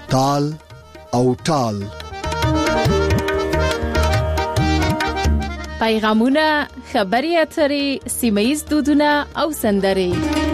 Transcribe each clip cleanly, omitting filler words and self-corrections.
تال او ټال. پیغامونه، خبري اترې، سیمه‌ییز دودونه او سندرې.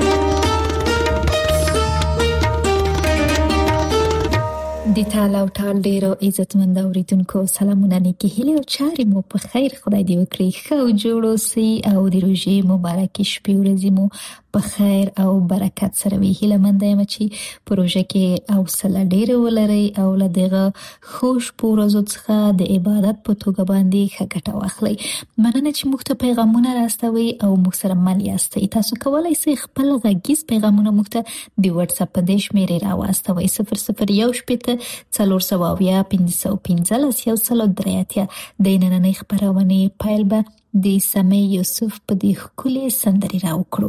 د تال او ټال ډیرو عزتمند اوریدونکو سلامونه، نیکی هیله او چارې مو په خیر خدای دې وکړي. ښه جوړ اوسئ او د روژې مبارکې شپې ورځې مو په خیر او برکت سره وي. هیله مند یم چې په روژه کې حوصله ډیره ولرئ او له دغه خوش ورځو څخه د عبادت په توګه باندې ښه ګټه واخلئ. مننه چې موږ ته پیغامونه راستوي او موږ سره مل یاستئ. تاسو کولی شئ خپل غږیز پیغامونه موږ ته د واتس اپ په دې شمیرې راواستوئ: 0018 408 515 103. د نننۍ خبرونه پیل به د سمې یوسف په دې ښکلې سندرې راوکړو.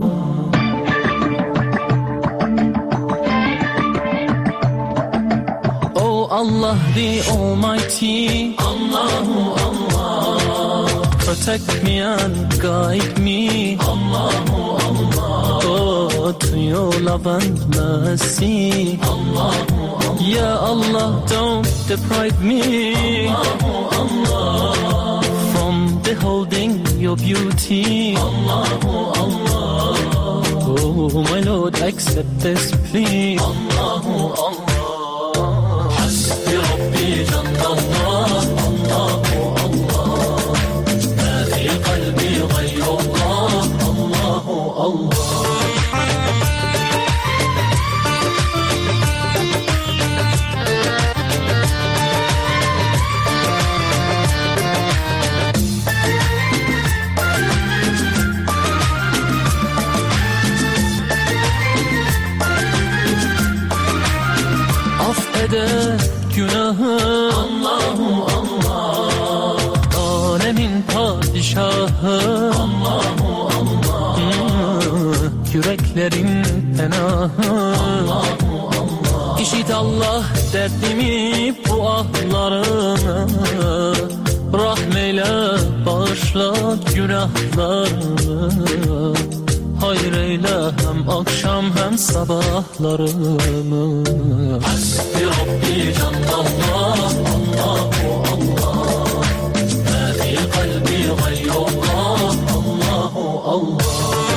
Allah the Almighty, Allahu Allah, protect me and guide me, Allahu Allah, oh, to your love and mercy, Allahu Allah, Ya Allah, don't deprive me, Allahu Allah, from beholding your beauty, Allahu Allah, oh my Lord, accept this plea, Allahu Allah. ربي جل الله الله الله، ما في قلبي غير الله الله الله. Günahı Allahu Allah, alemin padişahı Allahu Allah, yüreklerin penahı Allahu Allah. İşit Allah derdimi, bu ahlarımı, rahmeyle bağışla günahlarımı. Hayır eyle hem akşam hem sabahlarımı. Hasbi Rabbi Canlallah Allahu Allah, ma fi kalbi gayrullah Allahu Allah.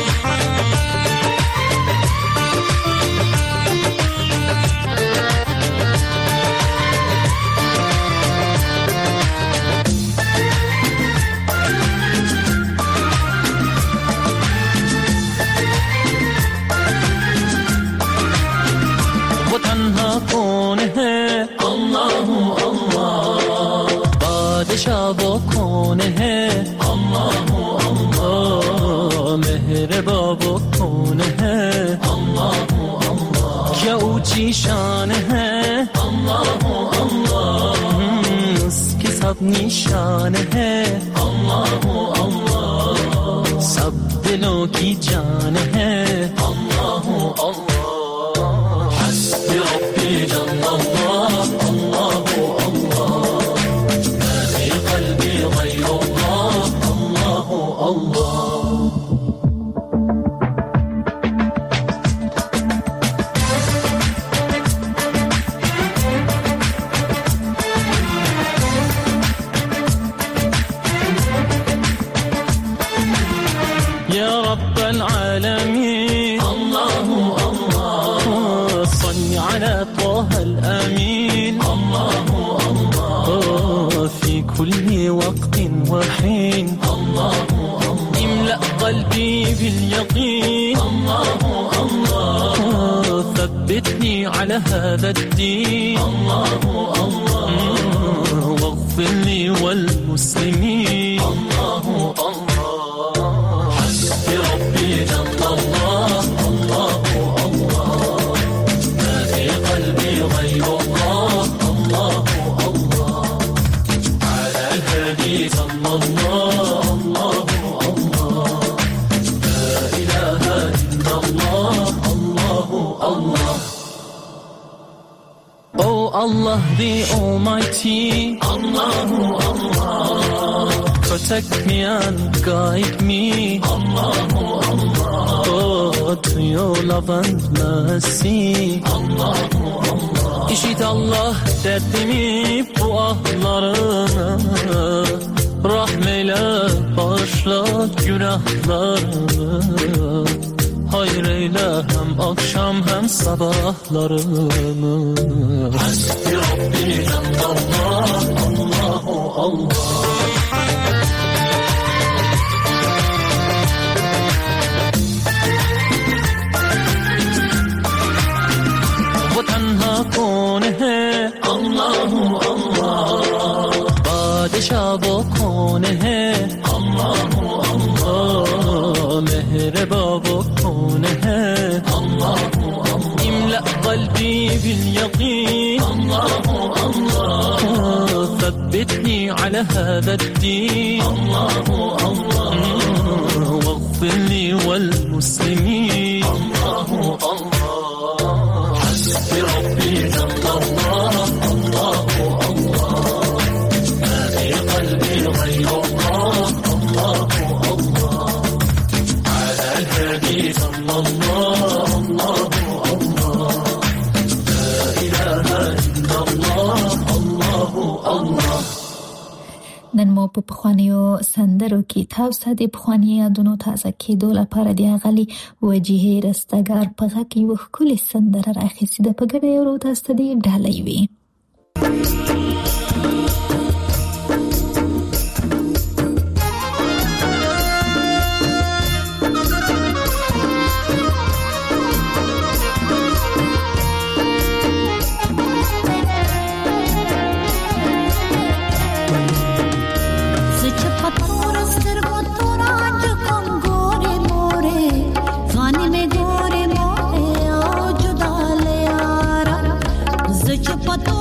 कौन है अल्लाहु अल्लाह, बादशाह वो कौन है अल्लाहु अल्लाह, मेहरबां वो कौन है अल्लाहु अल्लाह, क्या ऊंची शान है अल्लाहु अल्लाह, उसकी सब निशान है अल्लाहु अल्लाह, सब दिलों की जान है अल्लाहु अल्लाह. ربي جل الله الله الله، ما في قلبي غير الله الله الله. يا رب العالمين الله الله، صل على طه الأمين الله الله، في كل وقت وحين الله الله، املأ قلبي باليقين الله الله، ثبتني على هذا الدين الله الله، واغفر لي والمسلمين الله الله. حسبي ربي جل الله الله الله، ما في قلبي غير الله الله الله، على الهادي صلى الله الله الله، لا إله إلا الله الله الله. Oh Allah the Almighty, Allahu Allah, protect me and guide me, Allahu Allah, oh توی لبند مستی İşit Allah dərdimi bu ahlarını Rahmeyle bağışla günahlarını Hayır eyle hem akşam hem sabahlarını Hasbi Rabbi Allah, Allahu Allah कौन है अल्लाह अल्लाह बादशाह वो कौन है अल्लाह अल्लाह मेहरबा वो कौन है अल्लाह अल्लाह इमला قلبي باليقين الله الله ثبتني على هذا الدين الله الله واغفر لي والمسلمين الله الله بربي جل الله الله الله ما في قلبي غير الله الله الله على الهادي صلى الله الله الله لا إله إلا الله الله الله نن مو په پخوانیو سندرو کې تاسو د پخوانی یادونو تازه کېدو لپاره د اغلی وجهه رستګار په غږ کې یو ښکلې سندره راخیستې ده په ګډه یو تاسو ته د ډالۍ وي What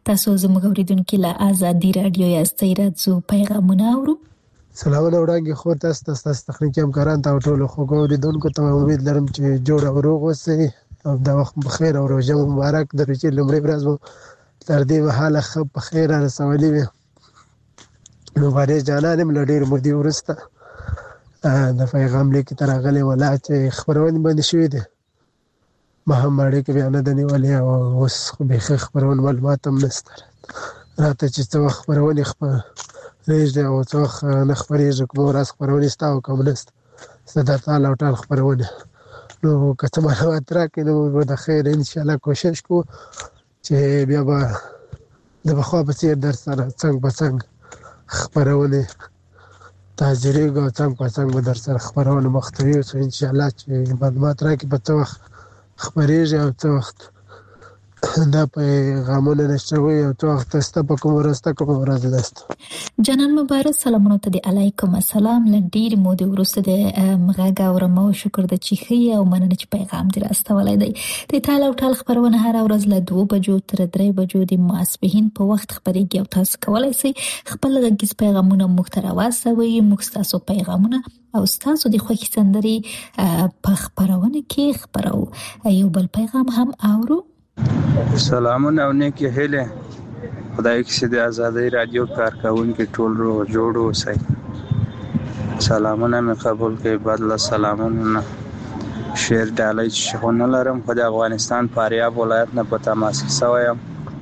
تاسو زموږ اوریدونکو له آزادي رادیو یاستئ راځو پیغامونه اورو. سلامونه وړاندې خو تاسو تخنیکی همکاران ته ټول خوږو اوریدونکو ته امید لرم چې جوړ او روغ اوسئ او دا وخت بخیر او روژه مبارک د روژې لومړۍ ورځ مو تر دې مهاله ښه په خیر رسولې وي. نو وارث جانان هم له ډېرې مودې وروسته د پیغام لیک ته راغلی ولا چې خپرونې باندې شوې دي ما هم اړیکې بیا نه ده نیولې او اوس خو بیخي خپرونې معلومات هم نشته راته چې څه وخت خپرونې پرېږدي او څه وخت نه خپرېږي کومه ورځ خپرونې شته او کوم نشته زه د ټال او ټال خپرونې نو که څه معلومات راکړي نو به د خیر انشاءالله کوشش کوو چې بیا به د پخوا په څېر در سره څنګ په څنګ خپرونې تاجریږي او څنګ په څنګ به در سره خپرونه مخته یوسو انشاءالله چې معلومات راکړي په څه وخت خپرېږي او څه وخت دا پیغامونه نشوي او څه وخت سته په کومه ورځ ته کومه ورځ نشته. جنان مبارک سلامونه ته د علیکم السلام له ډېرې مودې وروسته د غږ اورم او شکر د چې ښه او مننه چې پیغام دې راستولی دی. د ټال او ټال خپرونه هره ورځ له 2 بجو تر 3 بجو د ماسپښین په وخت خپرېږي او تاسو کولی شئ خپل غږیز پیغامونه موږ ته راواستوئ. موږ ستاسو پیغامونه او ستاسو د خوښې سندرې په خپرونه کې خپرو. یو بل پیغام هم اورو. سلامونه او نیکی هیله خدای کې د آزادۍ رادیو کارکونکو ټول روغ جوړ اوسئ. سلامونه مې قبول کړئ. بدله سلامونه شعر ډالۍ چې نه لرم خو د افغانستان فاریاب ولایت نه په تماس کې شوم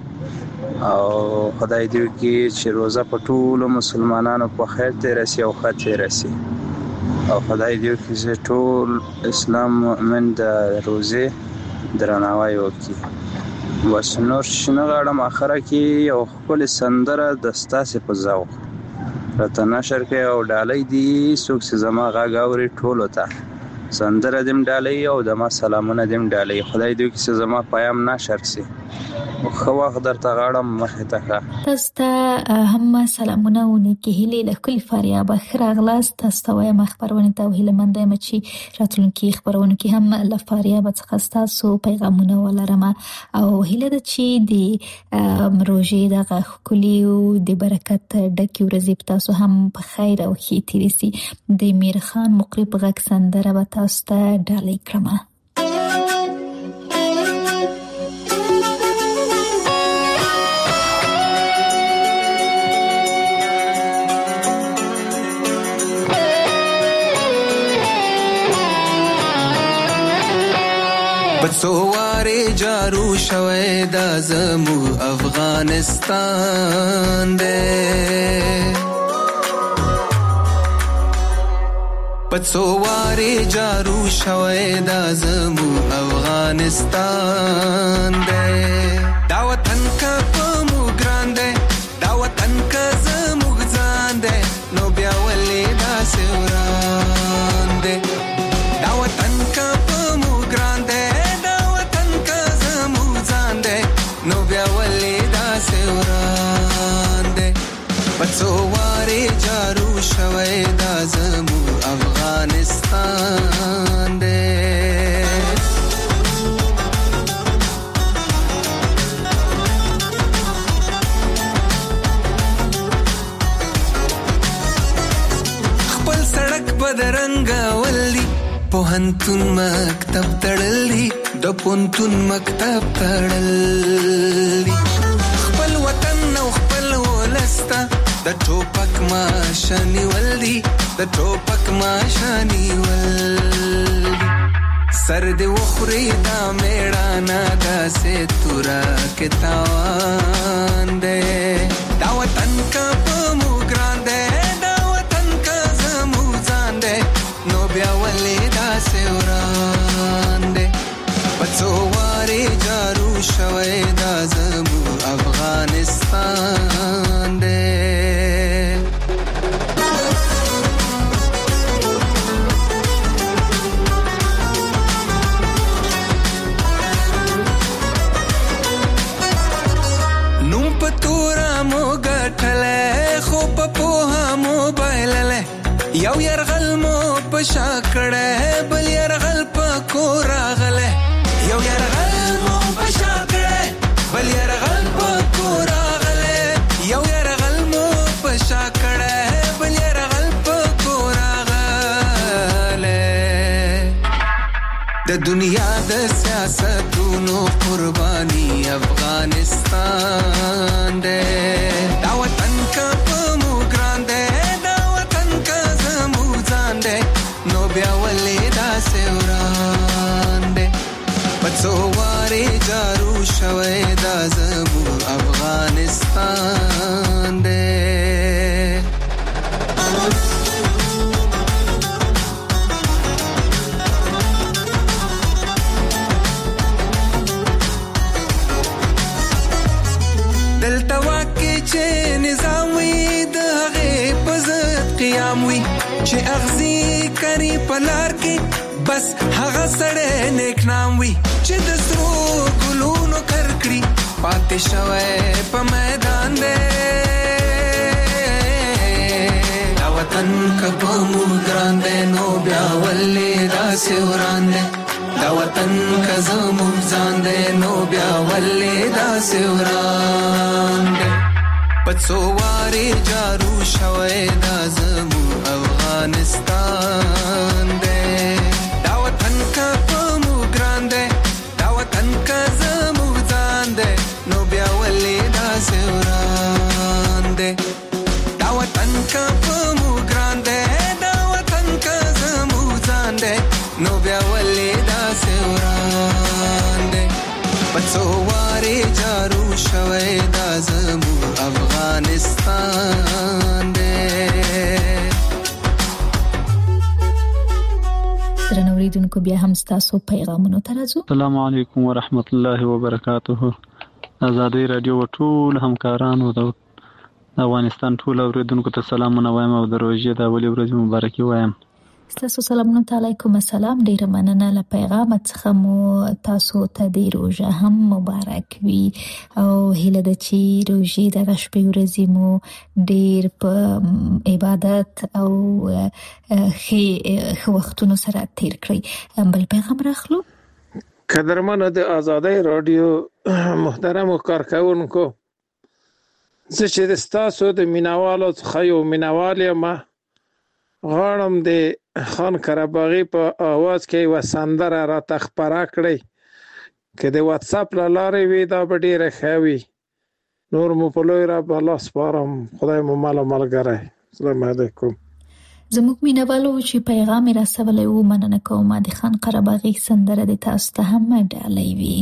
او خدای دې وکړي چې روزه په ټولو مسلمانانو په خیر تېره شي او ښه تېره شي او خدای دې وکړي چې ټول اسلام مؤمن د روزې درناوی وکړي. بس نور شنه غواړم اخره کې یو خپل سندره د ستاسې په ذوق راته نشر کړئ او ډالۍ دي څوک چې زما غږ اوري ټولو ته سندره دې ډالۍ او د ما سلامونه دې ډالۍ. خدای دې وکړي چې زما پیام نشر شي او ښه وخت درته غواړم مخې ته ښه. تاسو ته هم سلامونه او نیکې هیلې له کلي فاریابه ښه راغلاست. تاسو ته وایم خپرونې ته هیلهمنده یم چې راتلونکي خپرونو کې هم له فاریابه څخه ستاسو پیغامونه ولرم او هیله ده چې د روژې دغه ښکلي او د برکت ډکې ورځې په تاسو هم په خیر او ښې تېرې شي. د میرخان مقرب غږ سندره به تاسو ته ډالۍ کړم. بڅوارې جارو شوی دا زمو افغانستان دی بڅوارې جارو شوی دا زمو افغانستان دی دا وطن کا په مو ګران دی دا وطن کا زمو ځان دی نو بیا ولې دا سوران دی دا وطن کا په مو ګران دی نو بیا ولې دا سوران دی بڅوارې جارو شوی دا زمو افغانستان دی. خپل سړک بدرنګ ولي پوهنتون مکتب تړلی د پونتون مکتب تړلی خپل وطن او خپل ولستا د ټوپک ماشانی ولدي د ټوپک ماشانی ولدي سر دې وخوري دا میړانا داسې تورا کې تاوان دی دا وطن کا په مو ګران دی دا وطن کا زمو ځان دی نو بیا ولې دا سوران دی بڅوارې جارو شوی دا زمو افغانستان دی. نوم په تورا مو ګټلې خو په پوها مو بایللې یو يرغل مو په شاکړه بل يرغل په کور راغله یو يرغل مو په شاکړه بل يرغل په کور دنیا د سیاستونو قرباني افغانستان دے دا وطن کا پمو ګران دے دا وطن کا زمو ځان دے نو بیا ولې دا سوران دے پڅو واره جارو شوي دا زمو افغانستان دے چې نظام وي د هغه پزت قیام وي چې اغزي کری پلار کې بس هغه سره نیک نام وي چې د سرو ګلونو کرکړي پاتې شوی په میدان دی دا وطن کبو مو ګران دی نو بیا ولې داسې وران دی دا وطن کزمو ځان دی نو بیا ولې داسې وران دی پڅو واره جارو شوي دا زمو افغانستان دے دا وطن کا پمو ګران دے دا وطن کا زمو ځان دے نو بیا ولې دا سوران دے دا وطن کا پمو ګران دے دا وطن کا زمو ځان دے نو بیا ولې دا سوران دے پڅو واره جارو شوي دا زمو افغانستان دے درنوریدونکو بیا هم ستاسو پیغامونو ته راځو. السلام علیکم ورحمت الله وبرکاته. آزادی رادیو ټول همکارانو د افغانستان ټول اوریدونکو ته سلامونه وایم او د روژې د اولې ورځې مبارکي وایم. ستاسو سلامونه علیکم السلام. ډیره مننه له پیغام څخه مو تاسو ته د روژه هم مبارک وي او هیله ده چې روژې د شپې ورځې مو ډیر په عبادت او ښه وختونو سره تیر کړئ. بل پیغام راخلو. قدرمنو د آزادی رادیو محترم کارکونکو، زه چې د ستاسو د مینوالو څخه یو مینوال یم، غواړم د خان قره‌باغي په आवाज کې و سندره را تخپره کړی که د واتس اپ لاره وي دا به ډیره ښه وي. نور مو په لوی رب الله سپارم. خدای مو مل ملګری. السلام علیکم. زموږ مینوالو چې پیغام رسولی و مننه کوم. د خان قره‌باغي سندره د تاسو ته هم ډالۍ وي.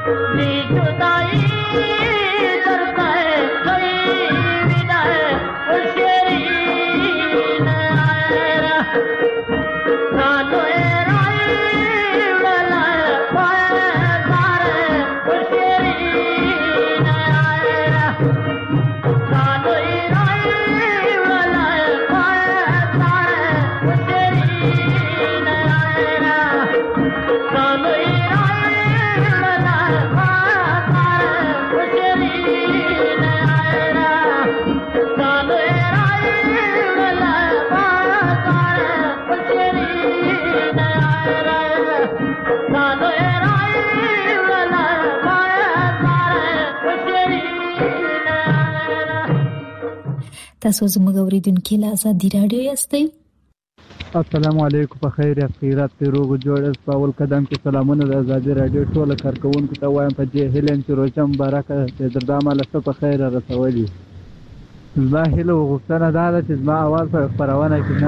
تاسو زموږ اوریدونکو له آزادي رادیو یاستئ. السلام علیکم. په خیر خیرات په روغ جوړ په اول قدم کې سلامونه د آزادي رادیو ټول کارکونکو ته وایم په دې هیلن چې روزه مبارکه د دردامه لسته په خیر رسولي. زما هیله وغوښتنه ده چې زما اواز په خبرونه کې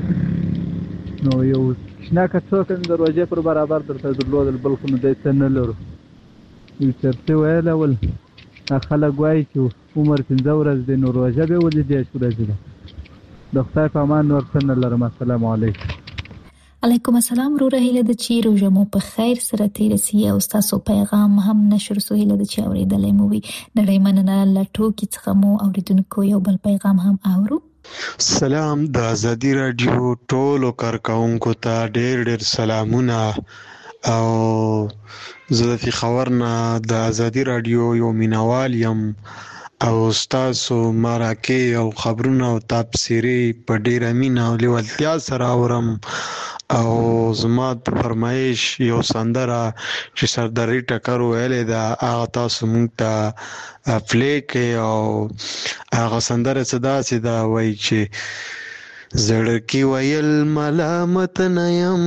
نشر نو یو شنه کڅوک د روزه پر برابر درته درلودل بل خو نه دی نه لرو یو چرته ویل اول خلک وایي چې عمر 15 ورځې دی نو روزه به ولې دی شو راځي د خدای په امان نور څنګه لرم. السلام علیکم. علیکم السلام. رو هیله د چې روزه مو په خیر سره تیر سي او تاسو پیغام هم نشر سو هیله د چې اوریدلې مو وي نړۍ مننه لټو کې څخه مو اوریدونکو یو بل پیغام هم اورو. سلام د آزادي رادیو ټولو کارکونکو ته ډېر سلامونه او زه د خبرنا د آزادي رادیو یو مینوال یم او تاسو مراکه او خبرونه او تفسیری په ډیر امینه او لیوالتیا سره اورم او زما د فرمایش یو سندره چې سرداری ټکر ویلې دا هغه تاسو مونږ ته پلی کې او هغه سندره صدا سي دا وایي چې زړکی ویل ملامت نیم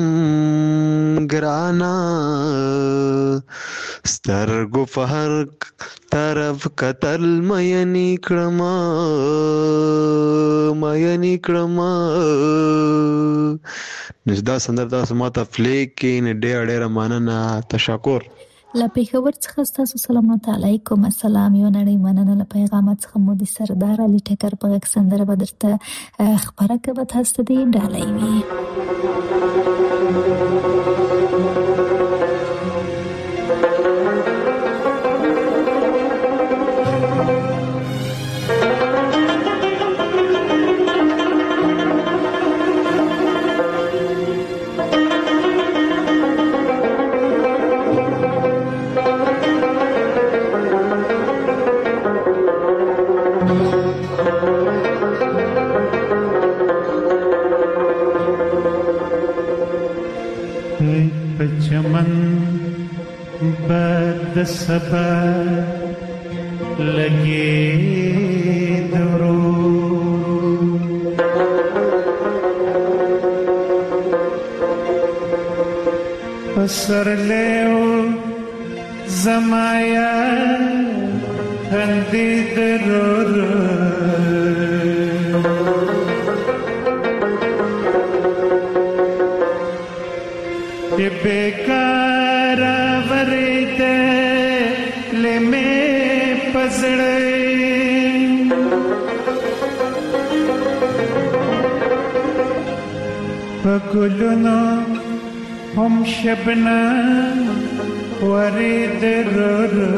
گرانا سترگو فهر طرف قتل مینی کرما نجدا سندر تاسو ما ته فلیک کې نه ډېر مننه تشکر. لا پیښور څخه تاسو سلام علیکم. السلام یو نړۍ مننه له پیغامات څخه مو د سردار علي ټکر په سندره بدرته خبره کوي تاسو دې ډالۍ وي. सबा लगे दरो पसर ले जमाया हंदी दरो ये बेकार वरीदे ले में पसड़े पकुलनो हम शबना वरीद रो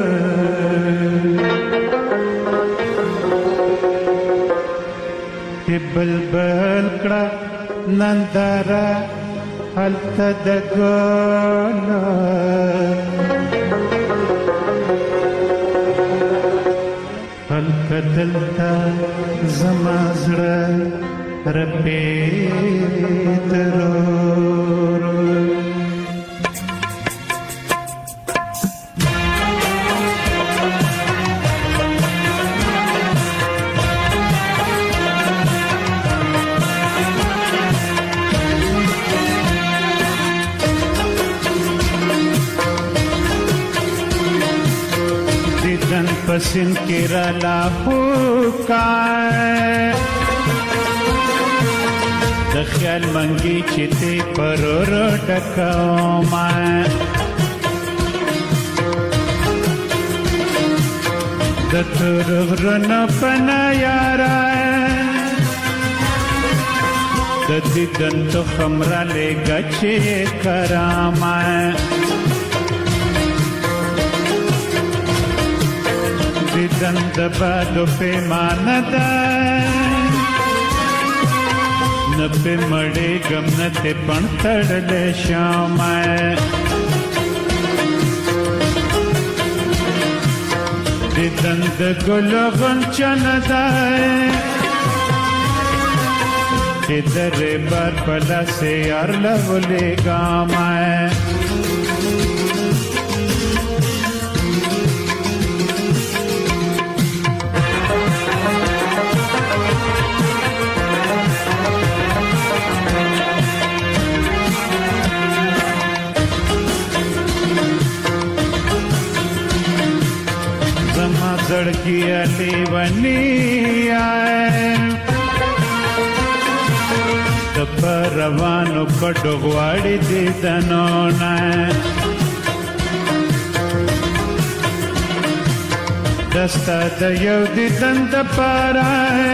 ये बलबल कड़ा नंदारा हल्ता दगोला हल्का दलता जमाजड़ा रबे दरो पसिन केरला हुका द ख्याल मंगी चिते परोरो डकमा د ترغرن پنا یارا د دیدن تو خمرا لګا چې کرامه دیدن د بادو پیمانه ده نه په مړې غم نه ته پڼ تړلې شامه دیدن د ګل غنچن ده چې درې بار پلا سي یار لولې ګامه زړګي علي ونی آئے د پروانو کډو غواړي دي دنونه دستا د یو دي دند پاره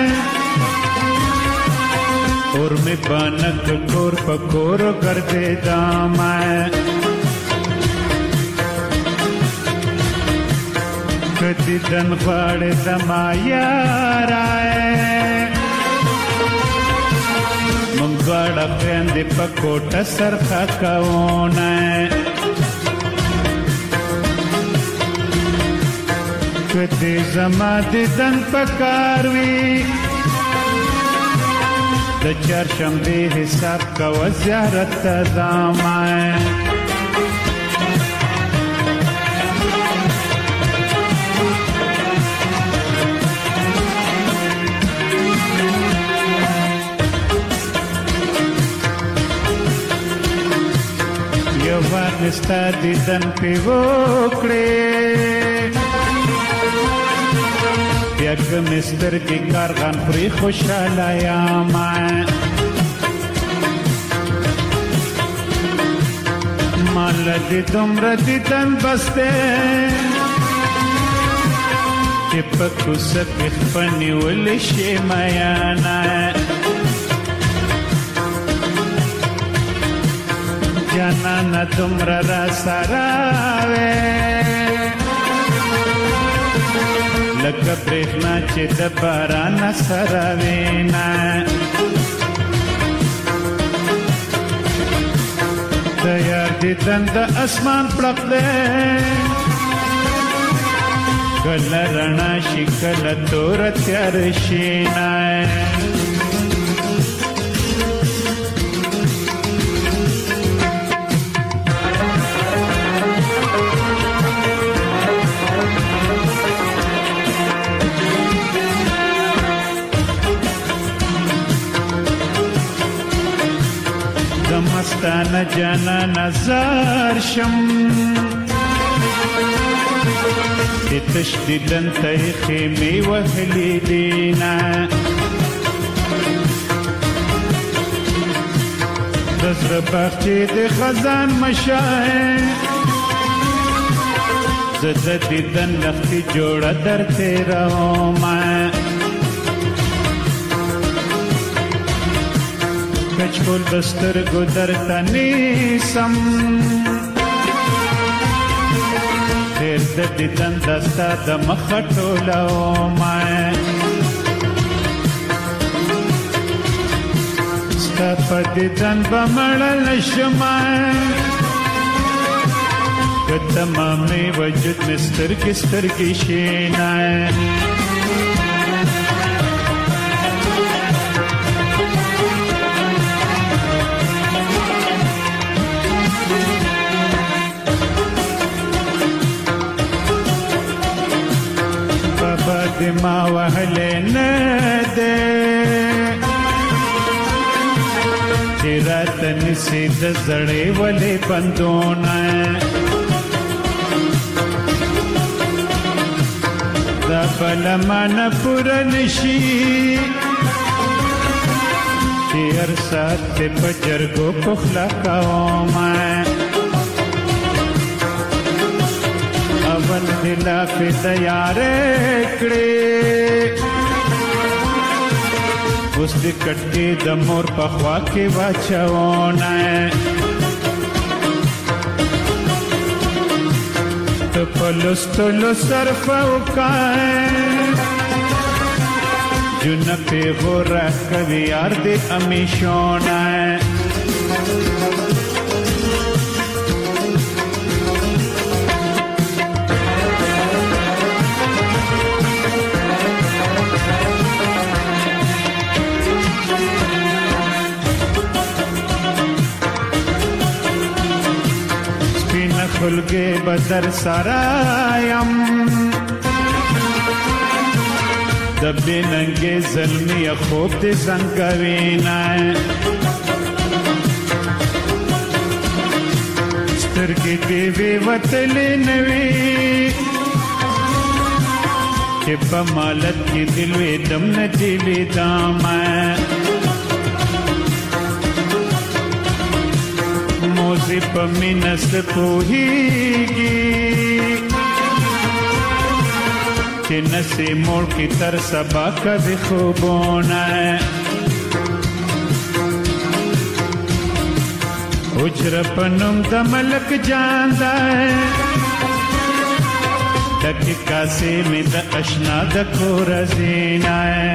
اور می بانک کور پکور کر دے دامه کدی دن غاړه زما یارای مونږ غاړه پاندې پکوټه سرخه کاونه کدی زما دن پکاروي د چهارشنبه حساب کا زیارت زما نستا دیدن پی وکړې بیا کوم سترګې کارغان پرې خوشاله یم مال دې دومره دیدن بس دی چې په کوڅه کې خپه نیولی شي میانه جانانا تمرا را سراوے لکه برېښنا چې د باران سراوینا د یار دیدن د اسمان پړق دی کله رڼا شي کله توره تیار شي نه مستانه جانا نظر شم دی تشدیدن تیخی می وحلی دینا دزر باخچی دی خزان مشاہ زد دیدن لختی جوڑا در تیرا ہوما کچکول بستر گودر تنیسم خیر د دیدن دستا د مخټو لوما ستا په دیدن بمړل شمه که تمامي وجود مې سترګې سترګې شینه ما وهلې نه ده چې راته نسي د زړې ولې بندونه دا بله مانه پوره نشي چې هر ساعت ته په جرګو پخلا کومه اول دې فدا یار کړې اوس دې کټې د مور په خوا کې واچونه ته په لستلو صرف وکای جن په غوړه کوي یار دې امیشونه خلګې بدر سرایم د بننګې زلمي خوب دې څنګه وینای سترګې دې وی وتلې نوي چې په مالت کې دل وې دم نه چلی دامه موزی پا مینست پوہیگی کہ نسی موڑ کی تر سبا کبھی خوبونا ہے اجر پنم دا ملک جاندا ہے دکی کاسی میں دا اشنا دا کورزینا ہے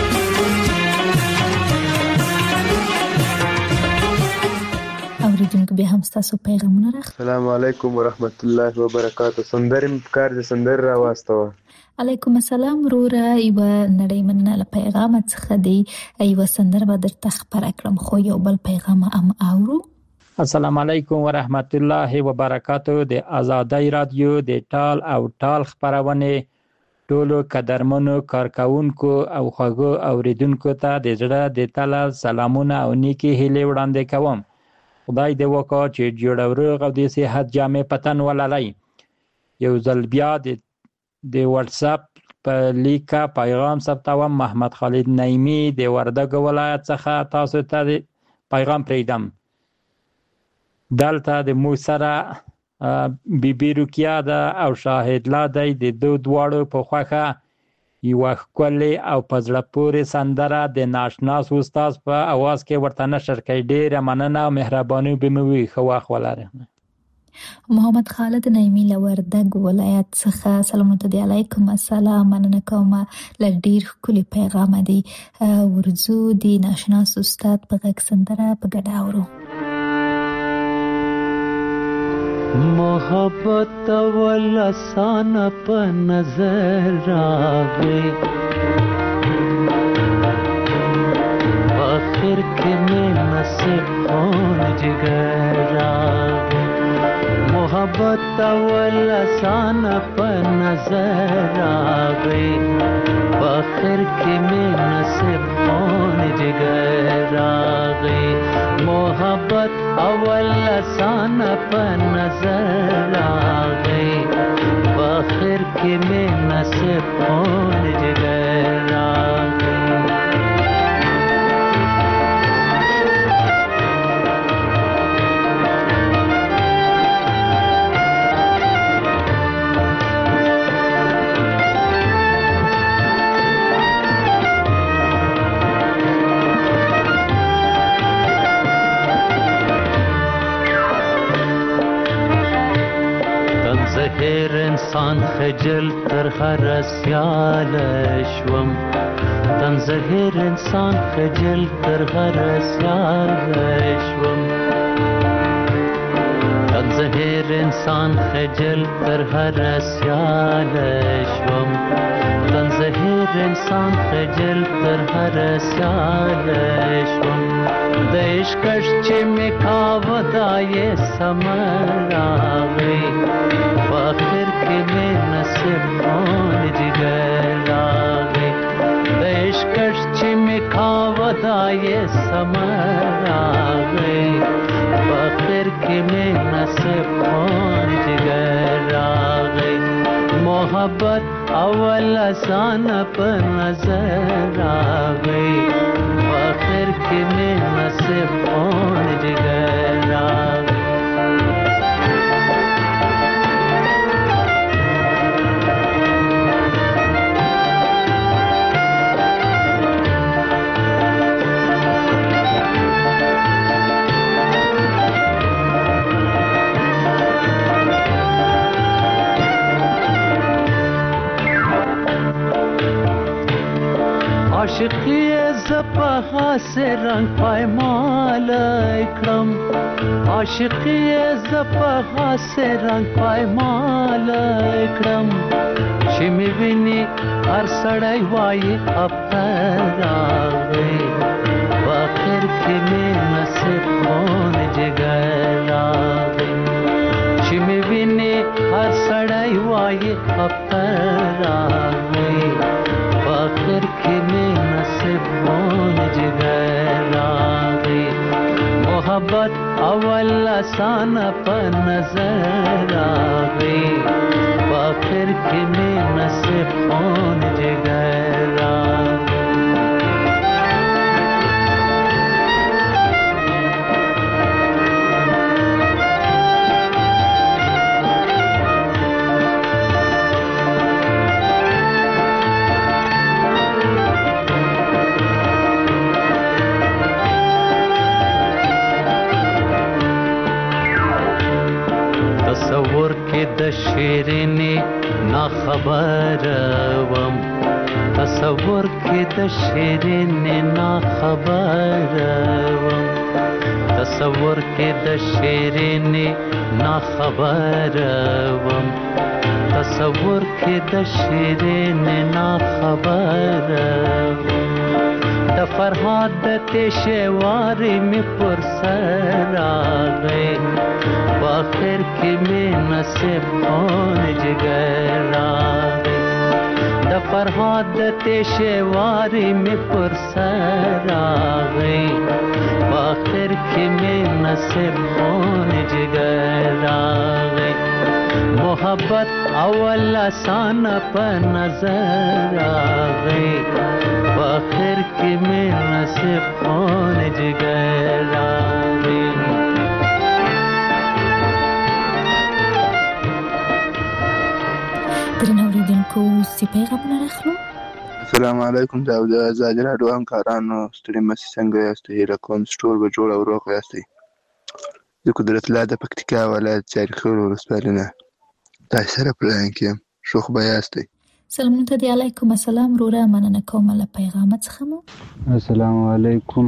اوریدونکو بیا هم ستاسو پیغامونه راغلي. السلام علیکم ورحمت الله وبرکاتو. سندرې کار د سندر را واستوه. علیکم السلام وروره. یوه نړۍ مننه له پیغام څخه دی. یوه سندره به درته خپره کړم خو یو بل پیغام هم اورو. السلام علیکم ورحمت الله وبرکاتو. د آزادۍ رادیو د ټال او ټال خپرونه ټولو قدرمنو کارکونکو او خوږو اوریدونکو ته د زړه د تله سلامونه او نیکی هیلې وړاندې کوم. خدای دې وکړي چې جوړ او روغ او د صحت جامې پتن ولرئ. یو ځل بیا د واتس اپ په لیکه پیغام ثبتوم. محمد خالد نعیمی د وردګ ولایت څخه تاسو ته پیغام پرېږدم. دلته د مو سره بیبي روکیا ده او شاهد لا دی. د دواړو په خوښه یوه ښکلې او په زړه پورې سندره د ناشناس استاد په اواز کې ورته نشر کړئ. ډېره مننه او مهرباني به مو وي. ښه وخت ولرئ. محمد خالد نعیمی له وردګ ولایت څخه سلامونه دی. علیکم السلام. مننه کوم له ډېر ښکلي پیغام دی. ورځو د ناشناس استاد په غږ سندره په ګډه اورو. محبت ولسان په نظر راغی آخر کې مې نصیب خون جگر راغی. محبت ولسان په نظر راغی آخر کې مې نصیب خون جگر راغی. محبت اول لسان په نظر آغی آخر کې مې نصیب خون جگر آغی. زهر انسان خجل تر هر سیال شوم. تن زهر انسان خجل تر هر سیال شوم. تن زهر انسان خجل تر هر سیال شوم. تن زهر انسان خجل تر هر سیال شوم. د عشقش چې مې کاوه دا یې سمر راغی آخر کې مې نصیب خون جگر راغی. د عشقش چې مې کاوه دا یې سمر راغی آخر کې مې نصیب خون جگر راغی. محبت اول آسان په نظر راغی آخر کې مې نصیب خون جگر راغی. عاشقی زپها سے رنگ پایمال کړم عاشقی زپها سے رنگ پایمال کړم چې می ویني هر سړی وایي افتر راغی په اخر کې مې نصیب خون جګر راغی چې می ویني هر سړی وایي افتر راغی په اخر کې مې نصیب خون جګر راغی محبت اول آسان په نظر راغی په اخر کې مې نصیب خون جګر راغی تصور کې د شیرینې نا خبر وم تصور کې د شیرینې نا خبر وم تصور کې د شیرینې نا خبر وم تصور کې د شیرینې نا خبر د فرهاد د تشوارې مې پر سر راغی په اخر کې مې نصیب خون جګر راغی د فرهاد د تشوارې مې پر سر راغی په اخر کې مې نصیب خون جګر راغی محبت اول آسان په نظر راغی په اخر کې مې نصیب خون جګر راغی درنو اوریدونکو سی پیغامونه راخلو. السلام علیکم دا د آزادي راډیو همکارانو ستړي مسي څنګه یاست؟ هیله کوم ټول به جوړ او روغ یاستئ. زه قدرت الله د پکتیکا ولایت چاریخور ولسوالۍ نه تاسو سره په لاین کې یم. ښه خو به یاستئ؟ سلامونه ته دی. علیکم السلام وروره مننه کوم له پیغامه څخه مو. السلام علیکم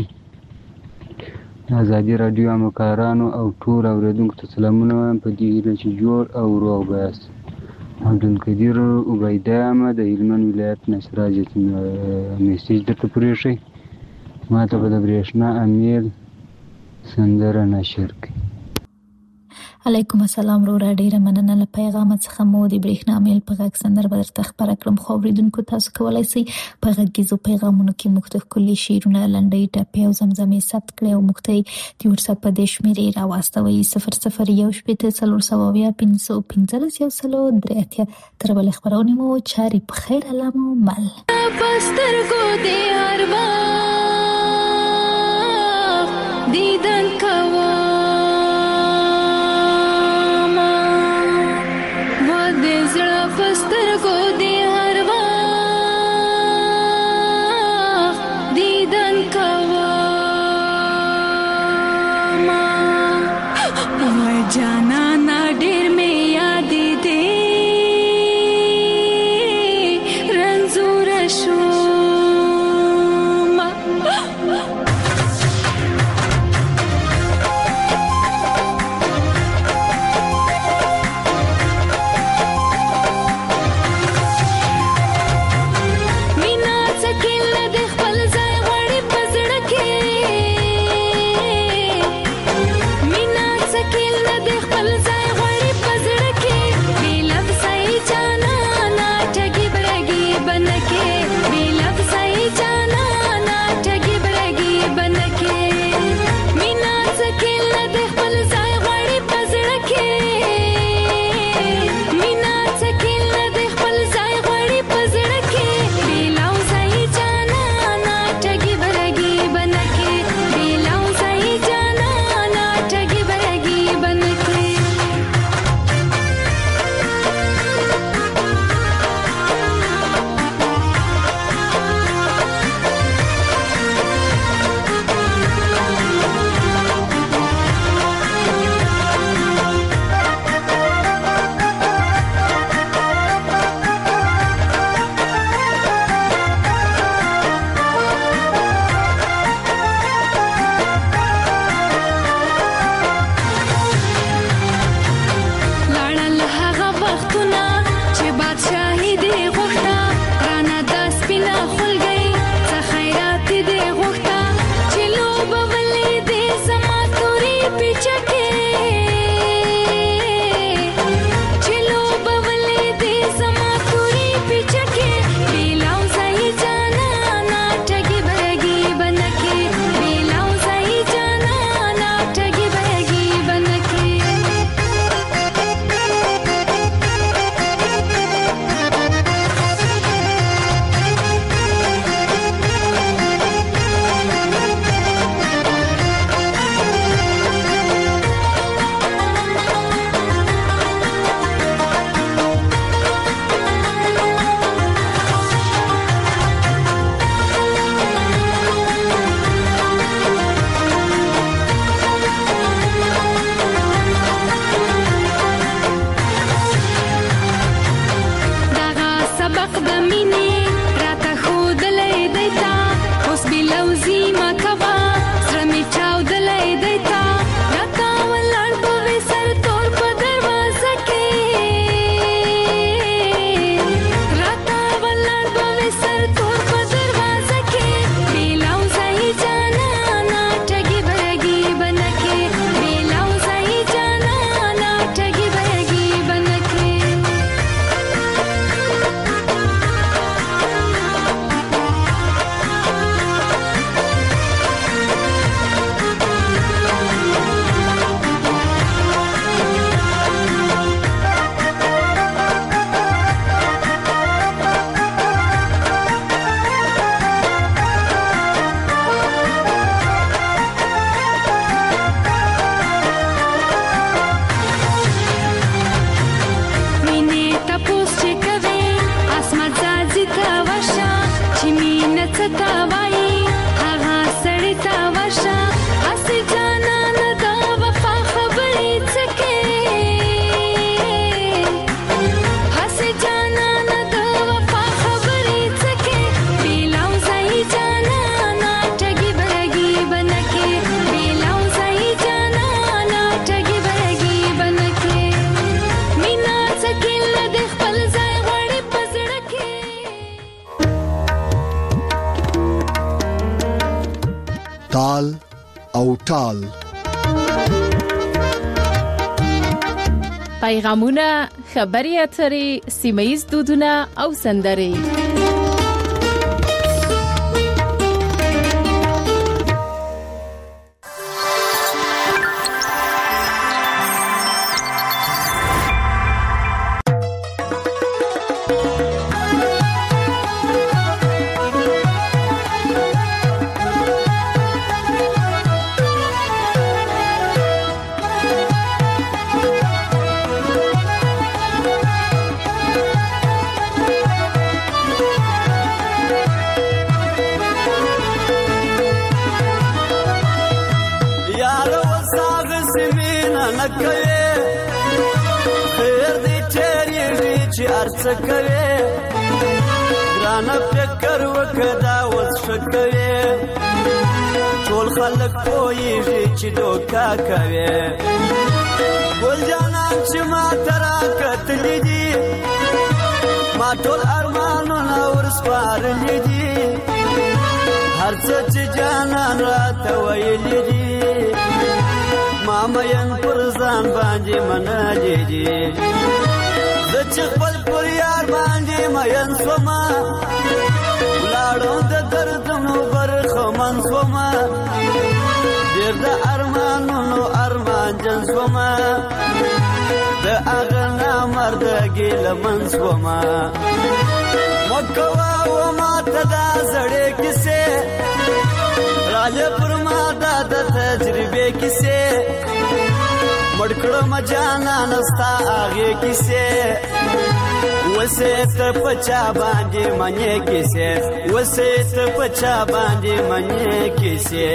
آزادي راډیو همکارانو او ټول اوریدونکو ته سلامونه وایم په دې هیله چې جوړ او روغ به یاست. عبدالقدیر عبیده یم د هلمند ولایت نه. سراج میسیج درته پرېښی ما ته به د برېښنا امیل سندره نشر کړي. علیکم السلام وروره ډیره مننه له پیغامه څخه مو د برېښنا امیل په غږ سندره به درته خپره کړم. خو اوریدونکو تاسو کولی شئ په غږیزو پیغامونو کې موږ ته ښکلي شعرونه لنډۍ ټپې او زمزمې ثبت کړئ او موږ ته یې د وټساپ په دې شمېرې راواستوئ 00141515 تر بلې خپرونې مو چارې په خیر الله مو مل پسترګو دې هر وخت دیدن کوه پسترګو دې هر وخت دیدن کوم وای جانانا ډېر مې یاد دې رنځور شوم ټال. پیغامونه، خبري اترې، سیمه‌ییز دودونه او سندرې. ګرانه فکر وکړه اوس ښه کوې ټول خلک پوهېږي چې دوکه کوې ګل جانان چې ما ته راکتلي دي ما ټول ارمانونه ورسپارلي دي هر څه چې جانان راته ویلي دي ما مین پر ځان باندې منلي دي زه چې خپل پر یار باندې مین سومه ولاړم د دردونو برخمن سومه ډېر د ارمانونو ارمانجن سومه د هغه نامرده ګیلمن سومه مه کوه و ماته دا زړې کیسې راځه پر ما دا د تجربې کیسې مړ کړم جانانه ستا هغې کیسې وسې ته په چا باندې منې کیسې وسې ته په چا باندې منې کیسې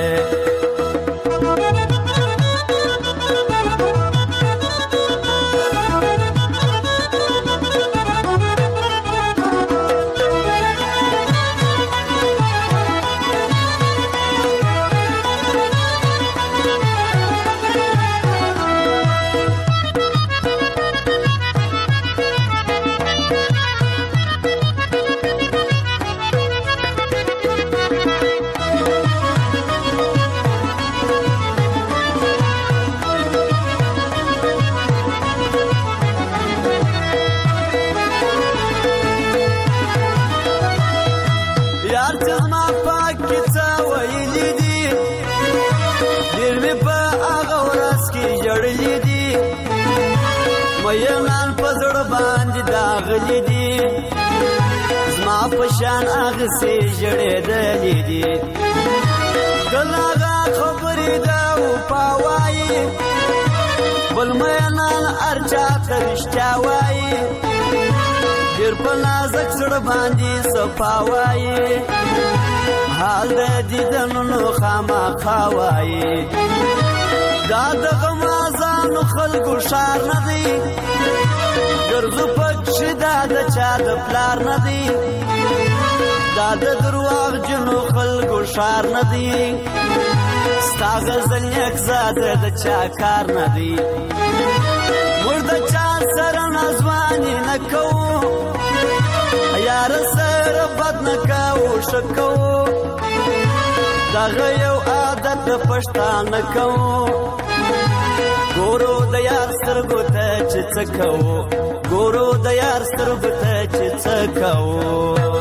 زما پشان اغسې ژړېدلې دي کله هغه خبرې ده وفا وایي بل مینان هر چاته رښتیا وایي ډېر په نازک زړه باندې صفا وایي حال د دیدنونو خامخا وایي دا د غمازانو خلکو ښار نه دی ګرځو پکښې دا د چا د پلار نه دی دا د درواغجنو خلکو ښار نه دی ستا غزل نیک زاده د چا کار نه دی موږ د چا سره نازواني نه کوو یاره سره بد نه کوو ښه کوو دغه یو عادت د پښتانه کوو ګورو د یار سترګو ته چې څه کوو ګورو د یار سترګو ته چې څه کوو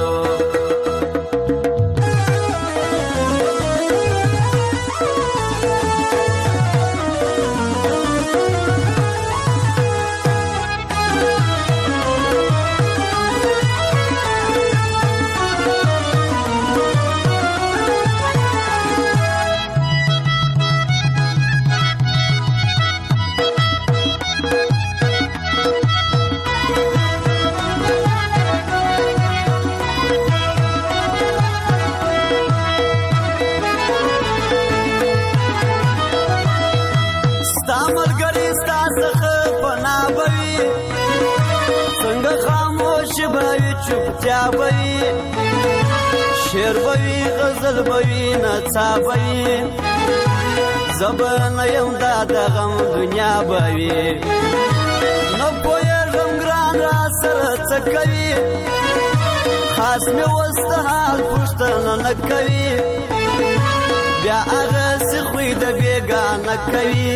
چوپتیا بوي شعر بوي غزل بوي نڅا بوي زبان یم دا د غم دنیا بوي نو پوهېږم ګران را سره څه کوي خاص مې اوس د حال پوښتنه نه کوي بیا هغه سخوی د بیگانه کوي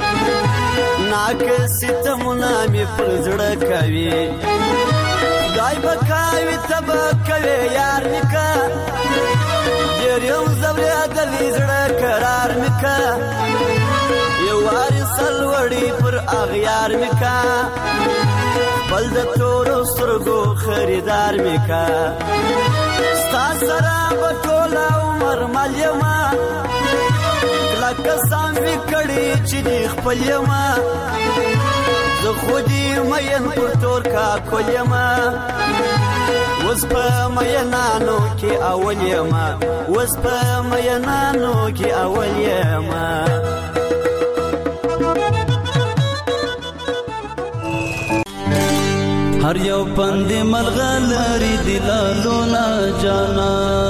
ناکه ستمونه می پر زړه کوي دای بکاوي تبا کوي یار نکا ډېر یو زبره د زړه قرار نکا یو واري سلوړی پر اغیار نکا بل د تورو سترګو خریدار میکا ستا سره په ټول عمر مالیما لکه سام وکړي چې دی خپل یما زه خو دې مین پر تور کا کولما وس په مینانو کې اول یما وس په مینانو کې اول یما هر یو پند ملغلری دلالو نا جانا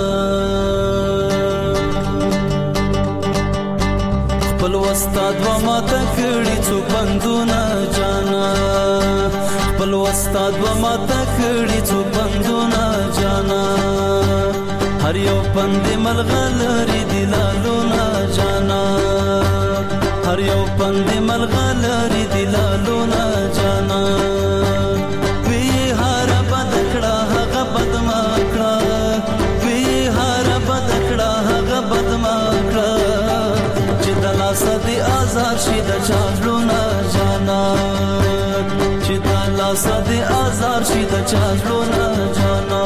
خپل استاد و ما تکړی څو پندونه جانا خپل استاد و ما تکړی څو پندونه جانا هر یو پند ملغلری دلالو نا جانا هر یو پند ملغلری دلالو نا جانا صدی آزار شید چالو نا جانا چیدالا صدی آزار شید چالو نا جانا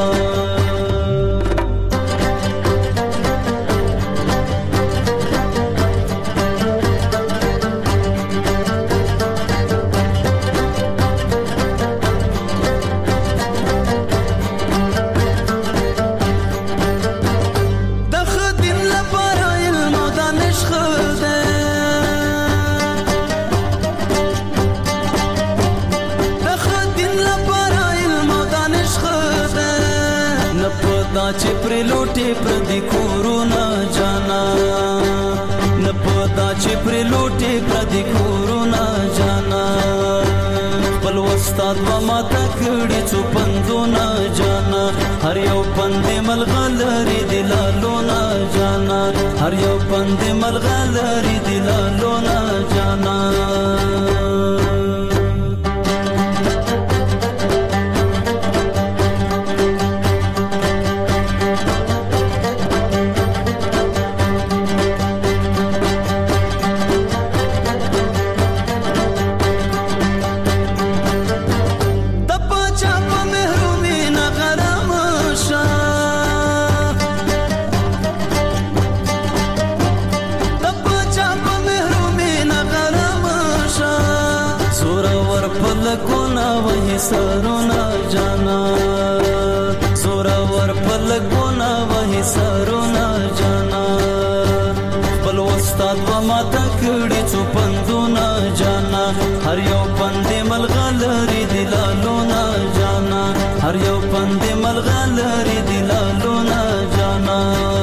چې پر لوټي پر دې کورونا جانا نه پتا چې پر لوټي پر دې کورونا جانا خپل استاد و ما تکړی څو پندونه جانا هر یو پند ملغلری دلالو نا جانا هر یو پند ملغلری دلالو نا جانا سرونا جانا سورا ور پلګونا وਹੀ سرونا جانا بل استاد و ما تکړی څو پندونه جانا هر یو پند ملغلری دلالو نا جانا هر یو پند ملغلری دلالو نا جانا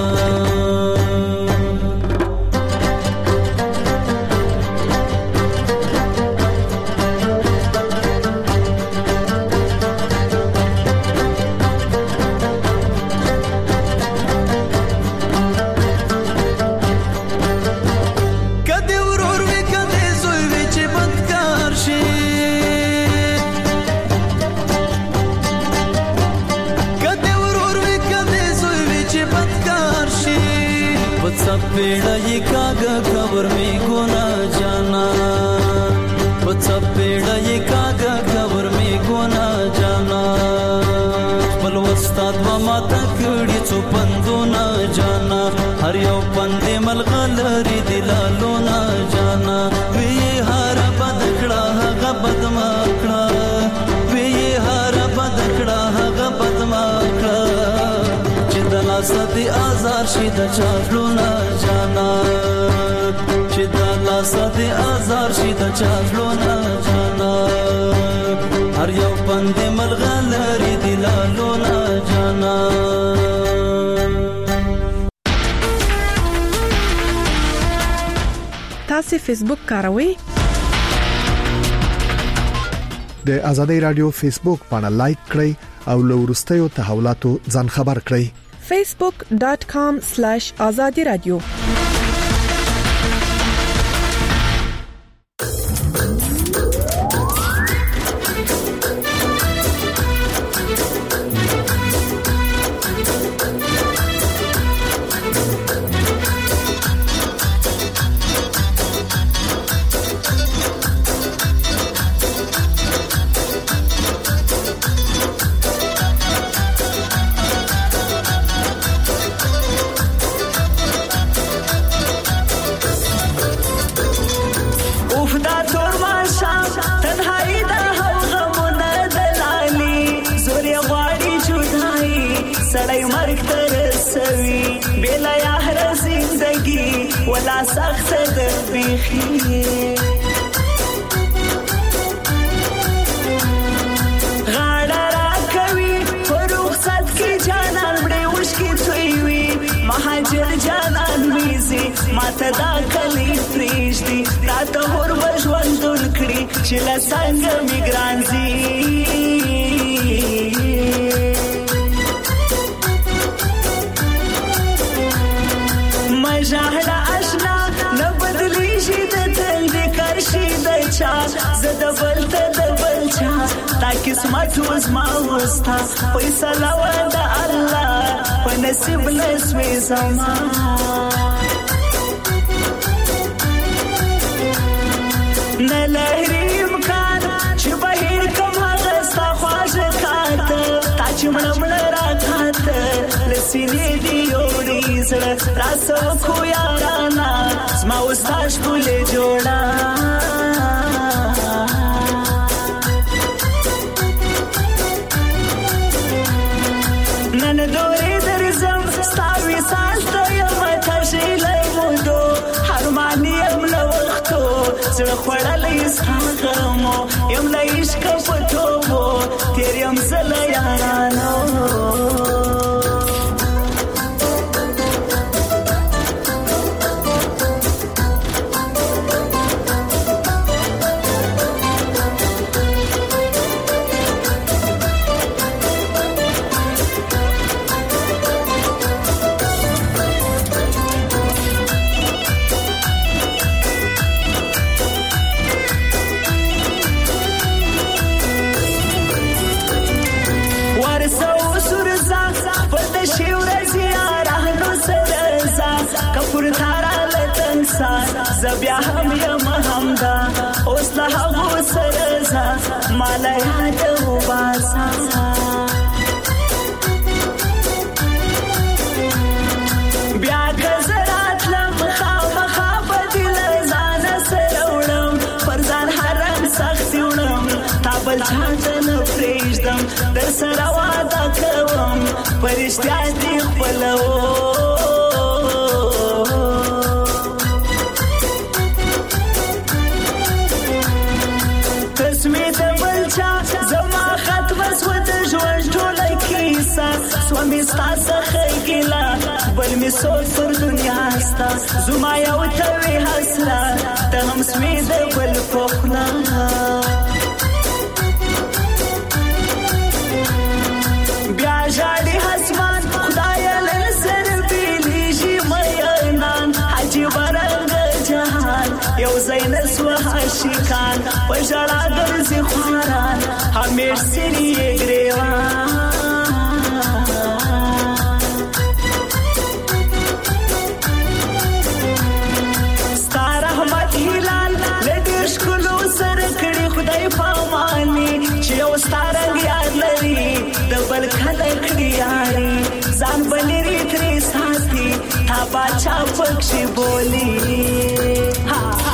पेड़ा ये कागा खबर में गोना जाना वत्सा पेड़ा ये कागा खबर में गोना जाना बल वस्ताद व माता कड़ी څو پندونه जाना हर یو پند ملغلری دلالو نا जाना وی هر بدکړه هغه بدمکړه وی هر بدکړه هغه بدمکړه صدی آزار شید چالو نا جانا چید لا صدی آزار شید چالو نا جانا هر یو پند ملغلری دلالو نا جانا تاسو فیسبوک کاروئ د آزادۍ رادیو فیسبوک باندې لایک کړئ او له ورستیو تحولاتو ځان خبر کړئ facebook.com/azadi radio ولا سخت د بیخي غاړه را کوي فرخصت کې جانان مړې وشکې توی وي مهاجر جانان ویزي ماته دا کلی پریږدي راته هور به ژوندون کړي چې له څنګه مې ګران ځي مژاړه اشنا نه بدلیږي د تل د کرشي د چا زه د بل ته د بل چا تا قسمت وزما وستا فیصله وه د الله په نصیب نسوې زما نه لري امکان چې بهیر کم هغه ستا خواږه کاته تا چې مړه مړه راکاته له سینې دې یوړې زړه راسه وکړو یارانه زما و ستا ښکلې جوړه نن دورې درځم ستا وصال ته یمه تږې له مودو حرمان یم له وختو زړه خوړلی ستا غمو یم له عشقه په توبو تېر یم زه له یارانو زبیا هم یم همدا اوس له هغو سره ځه ماله یاد وباسه بیا که زه راتلم خامخا به دې له ځانه سره وړم پر ځان حرم سختي وړم تا بل چا ته نه پرېږدم در سره واده کوم په رښتیا دې خپلوم سومی ستا څخه ګیله بل مې سوچ پر دنیا ستا زما یو ته وې حسله ته هم سوې د بل په خوله بیا ژاړي اسمان خدایه له سره بېلېږي مینان عجیبه رنګه جهان یو ځای نه سوه عاشقان په ژړا ګرځي خواران همیش سري یې ګرېوان بل کله کړي یاري ځان بلري ترې ساتي تا باچا پکښې بولي